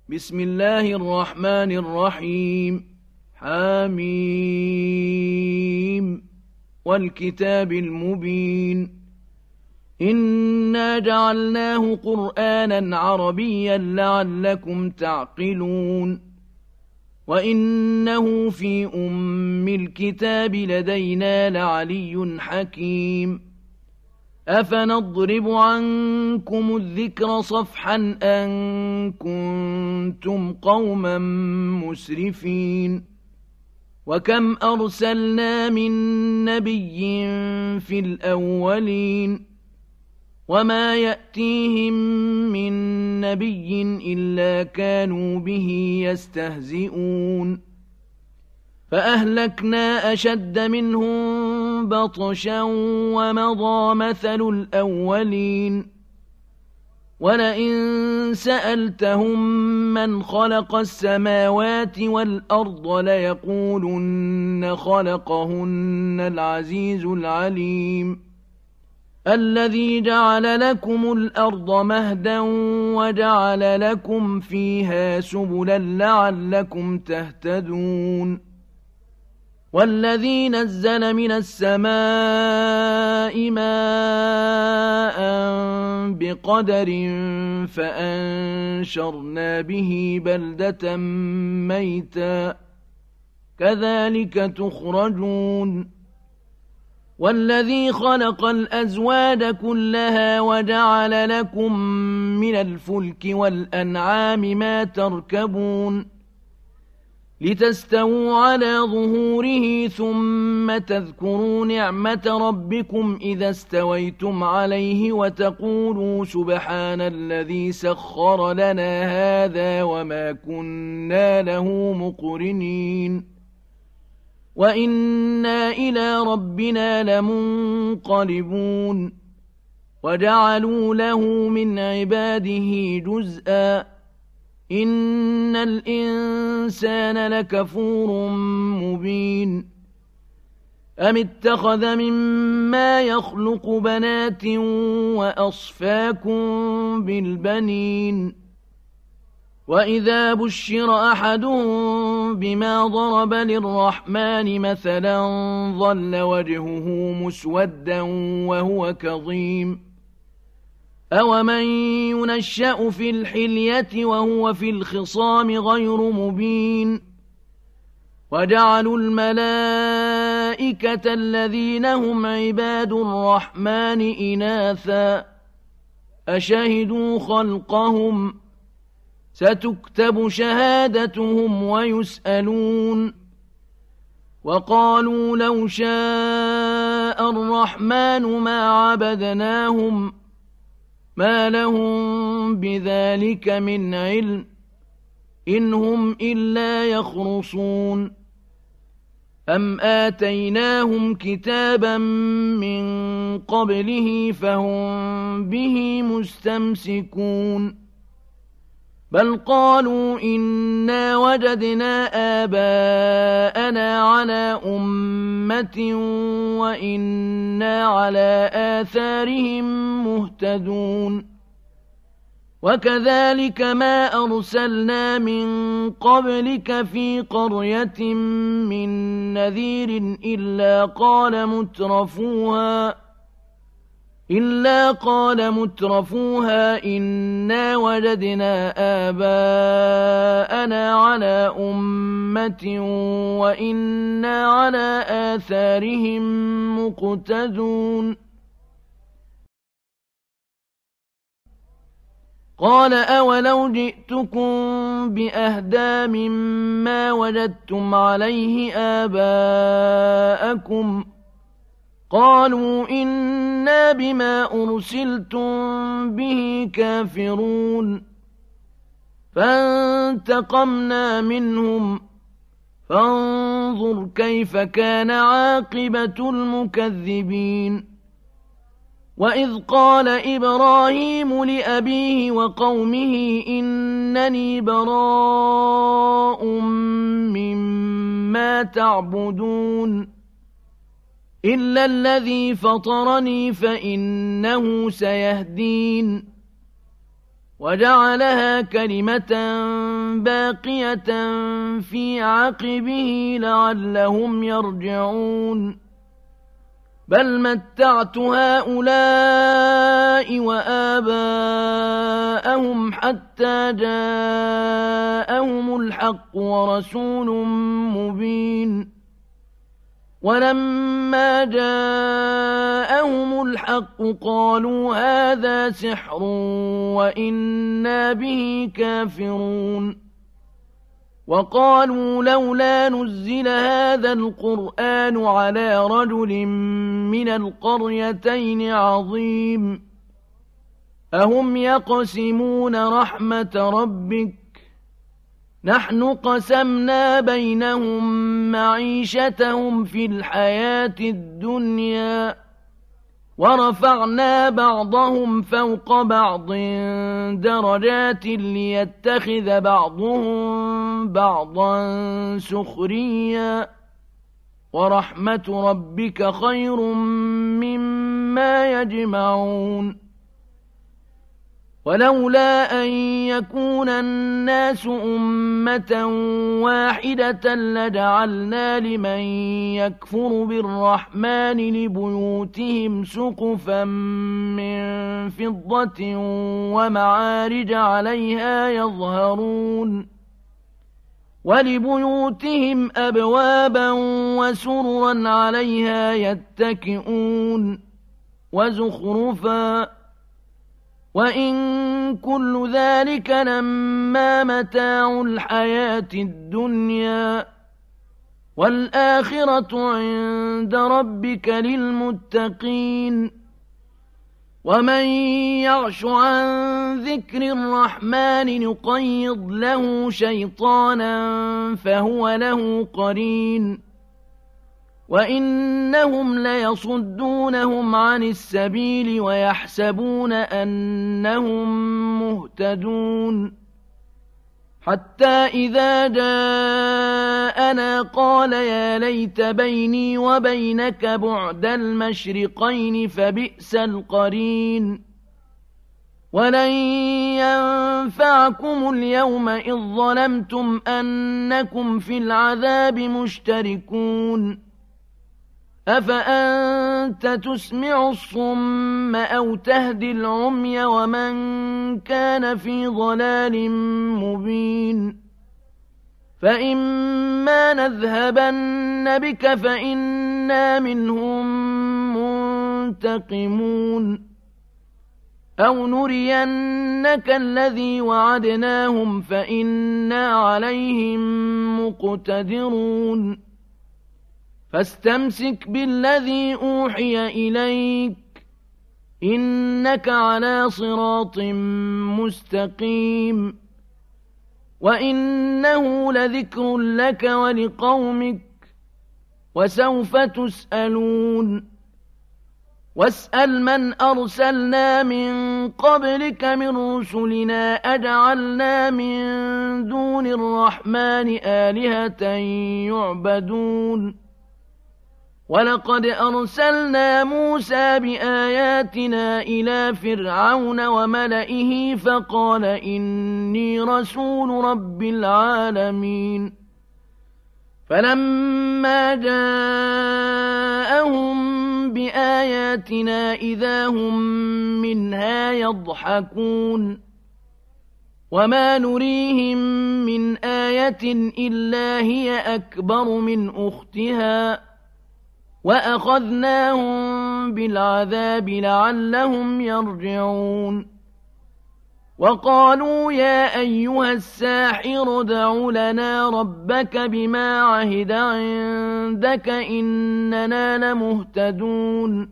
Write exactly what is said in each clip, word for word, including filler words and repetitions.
بسم الله الرحمن الرحيم حميم والكتاب المبين إنا جعلناه قرآنا عربيا لعلكم تعقلون وإنه في أم الكتاب لدينا لعلي حكيم أفنضرب عنكم الذكر صفحا أن كنتم قوما مسرفين وكم أرسلنا من نبي في الأولين وما يأتيهم من نبي إلا كانوا به يستهزئون فأهلكنا أشد منهم بطشا ومضى مثل الأولين ولئن سألتهم من خلق السماوات والأرض ليقولن خلقهن العزيز العليم الذي جعل لكم الأرض مهدا وجعل لكم فيها سبلا لعلكم تهتدون والذي نزل من السماء ماء بقدر فأنشرنا به بلدة ميتا كذلك تخرجون والذي خلق الأزواج كلها وجعل لكم من الفلك والأنعام ما تركبون لتستووا على ظهوره ثم تذكروا نعمة ربكم إذا استويتم عليه وتقولوا سبحان الذي سخر لنا هذا وما كنا له مقرنين وإنا إلى ربنا لمنقلبون وجعلوا له من عباده جزءا إن الإنسان لكفور مبين أم اتخذ مما يخلق بنات وأصفاكم بالبنين وإذا بشر أحدهم بما ضرب للرحمن مثلا ظل وجهه مسودا وهو كظيم أومن ينشأ في الحلية وهو في الخصام غير مبين وجعلوا الملائكة الذين هم عباد الرحمن إناثا أشهدوا خلقهم ستكتب شهادتهم ويسألون وقالوا لو شاء الرحمن ما عبدناهم ما لهم بذلك من علم إن هم إلا يخرصون أم آتيناهم كتابا من قبله فهم به مستمسكون بل قالوا إنا وجدنا آباءنا على أمة وإنا على آثارهم مهتدون وكذلك ما أرسلنا من قبلك في قرية من نذير إلا قال مترفوها إلا قال مترفوها إنا وجدنا آباءنا على أمة وإنا على آثارهم مقتدون قال أولو جئتكم بأهدى مما وجدتم عليه آباءكم قالوا إنا بما أرسلتم به كافرون فانتقمنا منهم فانظر كيف كان عاقبة المكذبين وإذ قال إبراهيم لأبيه وقومه إنني براء مما تعبدون إلا الذي فطرني فإنه سيهدين وجعلها كلمة باقية في عقبه لعلهم يرجعون بل متعت هؤلاء وآباءهم حتى جاءهم الحق ورسول مبين ولما جاءهم الحق قالوا هذا سحر وإنا به كافرون وقالوا لولا نزل هذا القرآن على رجل من القريتين عظيم أهم يقسمون رحمة ربك نحن قسمنا بينهم معيشتهم في الحياة الدنيا ورفعنا بعضهم فوق بعض درجات ليتخذ بعضهم بعضا سخريا ورحمة ربك خير مما يجمعون ولولا أن يكون الناس أمة واحدة لجعلنا لمن يكفر بالرحمن لبيوتهم سقفا من فضة ومعارج عليها يظهرون ولبيوتهم أبوابا وسررا عليها يتكئون وزخرفا وإن كل ذلك لما متاع الحياة الدنيا والآخرة عند ربك للمتقين ومن يعش عن ذكر الرحمن نقيض له شيطانا فهو له قرين وإنهم ليصدونهم عن السبيل ويحسبون أنهم مهتدون حتى إذا جاءنا قال يا ليت بيني وبينك بعد المشرقين فبئس القرين ولن ينفعكم اليوم إذ ظلمتم أنكم في العذاب مشتركون أفأنت تسمع الصم أو تهدي العمي ومن كان في ضلال مبين فإما نذهبن بك فإنا منهم منتقمون أو نرينك الذي وعدناهم فإنا عليهم مقتدرون فاستمسك بالذي أوحي إليك إنك على صراط مستقيم وإنه لذكر لك ولقومك وسوف تسألون واسأل من أرسلنا من قبلك من رسلنا أجعلنا من دون الرحمن آلهة يعبدون ولقد أرسلنا موسى بآياتنا إلى فرعون وملئه فقال إني رسول رب العالمين فلما جاءهم بآياتنا إذا هم منها يضحكون وما نريهم من آية إلا هي أكبر من أختها وأخذناهم بالعذاب لعلهم يرجعون وقالوا يا أيها الساحر ادع لنا ربك بما عهد عندك إننا لمهتدون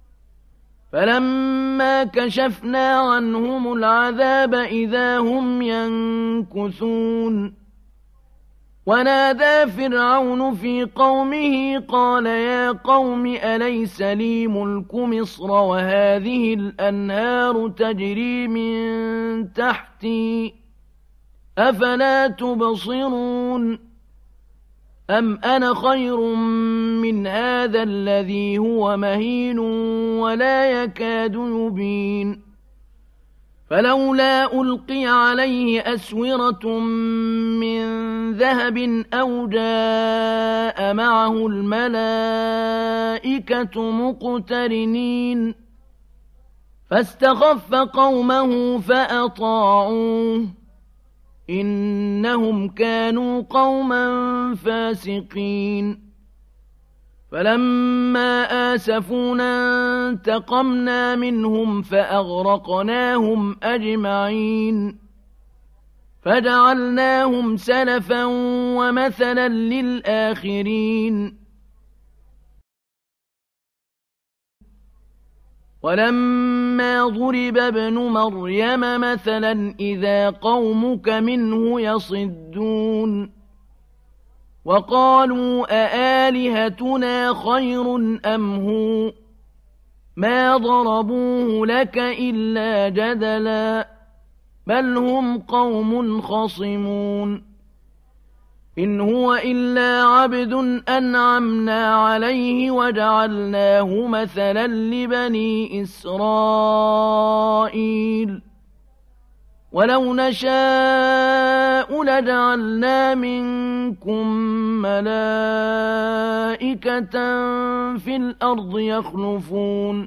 فلما كشفنا عنهم العذاب إذا هم ينكثون ونادى فرعون في قومه قال يا قوم أليس لي ملك مصر وهذه الأنهار تجري من تحتي أفلا تبصرون أم أنا خير من هذا الذي هو مهين ولا يكاد يبين فلولا ألقي عليه أسورة من ذهب أو جاء معه الملائكة مقترنين فاستخف قومه فأطاعوه إنهم كانوا قوما فاسقين فلما آسفونا انتقمنا منهم فأغرقناهم أجمعين فجعلناهم سلفا ومثلا للآخرين ولما ضرب ابن مريم مثلا إذا قومك منه يصدون وقالوا أآلهتنا خير أم هو ما ضربوه لك إلا جدلا بل هم قوم خصمون إن هو إلا عبد أنعمنا عليه وجعلناه مثلا لبني إسرائيل ولو نشاء لجعلنا منكم ملائكة في الأرض يخلفون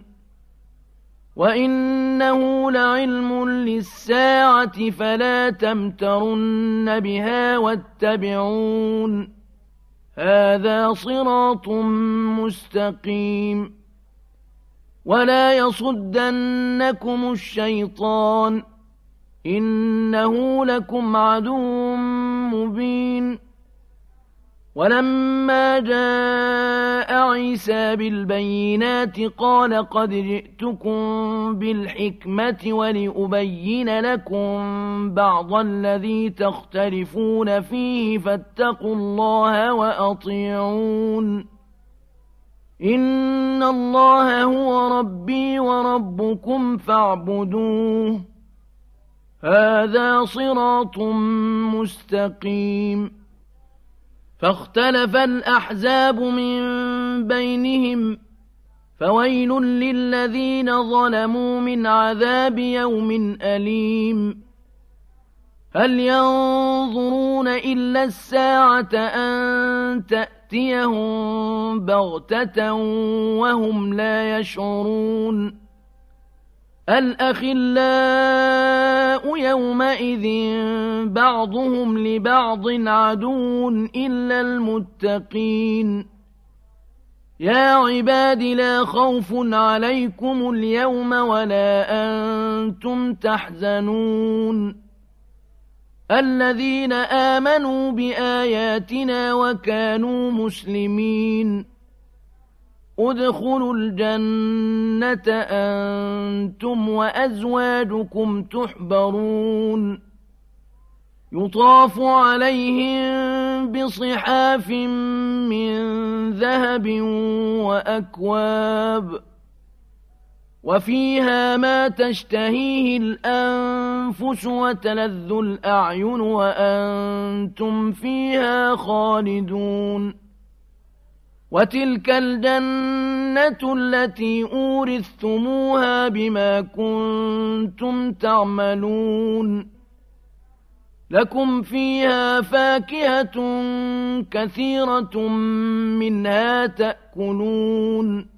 وإنه لعلم للساعة فلا تمترن بها واتبعون هذا صراط مستقيم ولا يصدنكم الشيطان إنه لكم عدو مبين ولما جاء عيسى بالبينات قال قد جئتكم بالحكمة ولأبين لكم بعض الذي تختلفون فيه فاتقوا الله وأطيعون إن الله هو ربي وربكم فاعبدوه هذا صراط مستقيم فاختلف الأحزاب من بينهم فويل للذين ظلموا من عذاب يوم أليم هل ينظرون إلا الساعة أن تأتيهم بغتة وهم لا يشعرون الأخلاء يومئذ بعضهم لبعض عدو إلا المتقين يا عباد لا خوف عليكم اليوم ولا أنتم تحزنون الذين آمنوا بآياتنا وكانوا مسلمين ادخلوا الجنة أنتم وأزواجكم تحبرون يطاف عليهم بصحاف من ذهب وأكواب وفيها ما تشتهيه الأنفس وتلذ الأعين وأنتم فيها خالدون وتلك الجنة التي أورثتموها بما كنتم تعملون لكم فيها فاكهة كثيرة منها تأكلون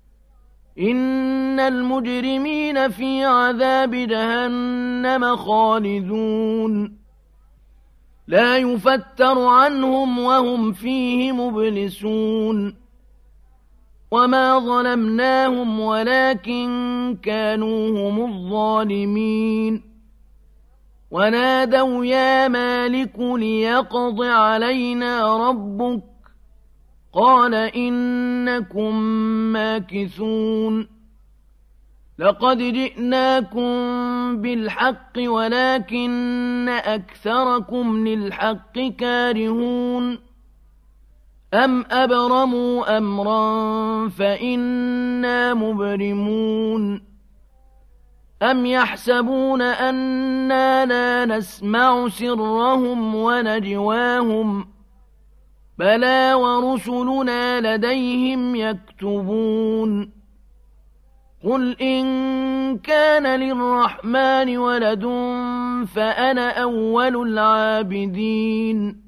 إن المجرمين في عذاب جهنم خالدون لا يفتر عنهم وهم فيه مبلسون وما ظلمناهم ولكن كانوا هم الظالمين ونادوا يا مالك ليقض علينا ربك قال إنكم ماكثون لقد جئناكم بالحق ولكن أكثركم للحق كارهون أم أبرموا أمرا فإنا مبرمون أم يحسبون أنا لا نسمع سرهم ونجواهم بلى ورسلنا لديهم يكتبون قل إن كان للرحمن ولد فأنا أول العابدين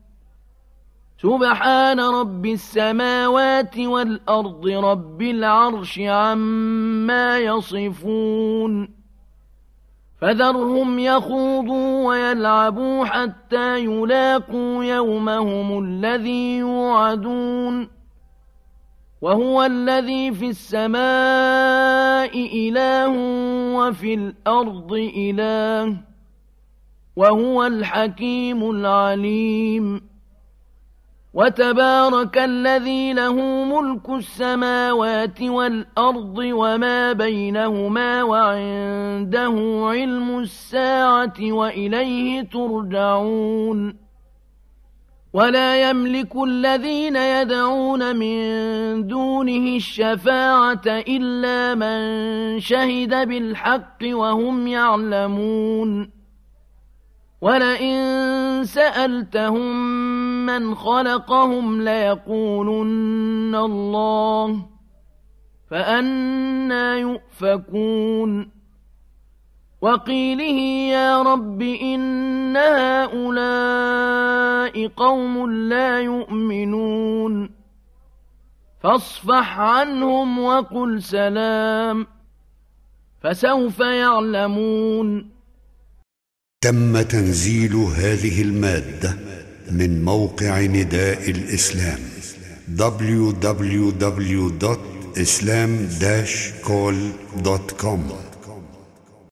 سبحان رب السماوات والأرض رب العرش عما يصفون فذرهم يخوضوا ويلعبوا حتى يلاقوا يومهم الذي يوعدون وهو الذي في السماء إله وفي الأرض إله وهو الحكيم العليم وتبارك الذي له ملك السماوات والأرض وما بينهما وعنده علم الساعة وإليه ترجعون ولا يملك الذين يدعون من دونه الشفاعة إلا من شهد بالحق وهم يعلمون ولئن سألتهم من خلقهم ليقولن الله فأنى يؤفكون وقيله يا رب إن هؤلاء قوم لا يؤمنون فاصفح عنهم وقل سلام فسوف يعلمون. تم تنزيل هذه المادة من موقع نداء الإسلام دبليو دبليو دبليو دوت إسلام داش كول دوت كوم.